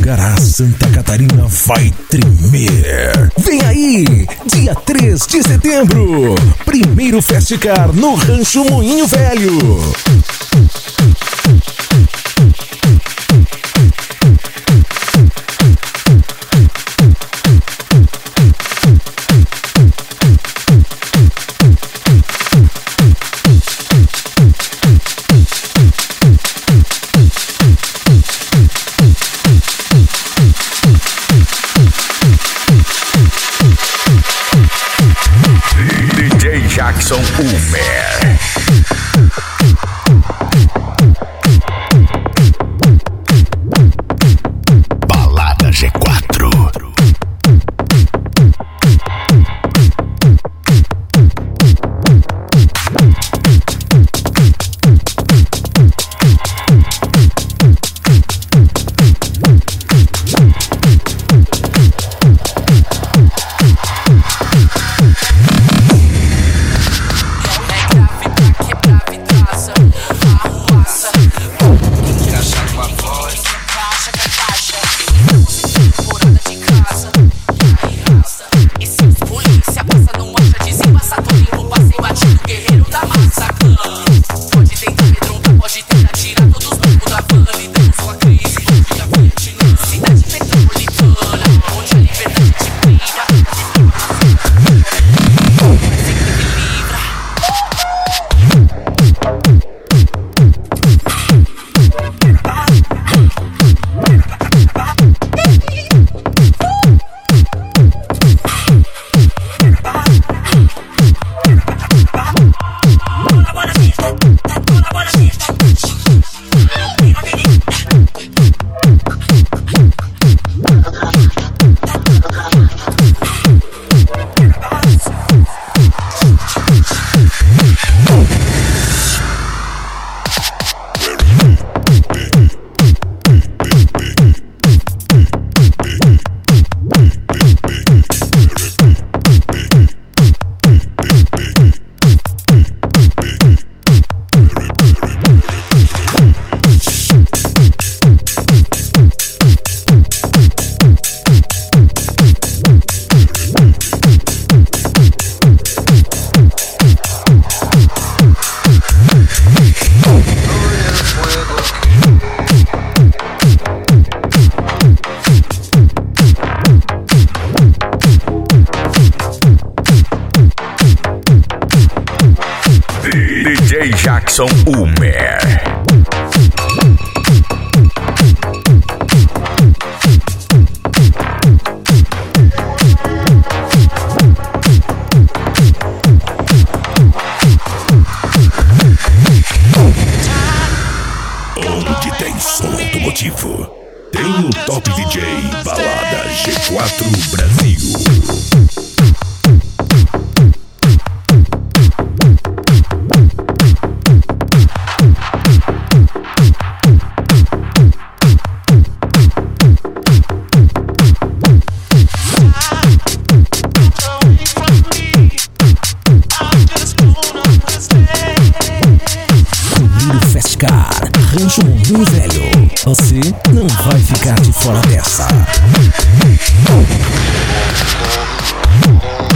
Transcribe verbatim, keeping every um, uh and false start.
Tangará, Santa Catarina vai tremer. Vem aí, dia três de setembro, primeiro Festicar no Rancho Moinho Velho. D J Jackson Umer. Balada G quatro. D J Jackson Umer. Onde tem som automotivo, tem o Top D J Balada G quatro Brasil. Primeiro Festicar, Rancho Moinho Velho. Você não vai ficar de fora dessa.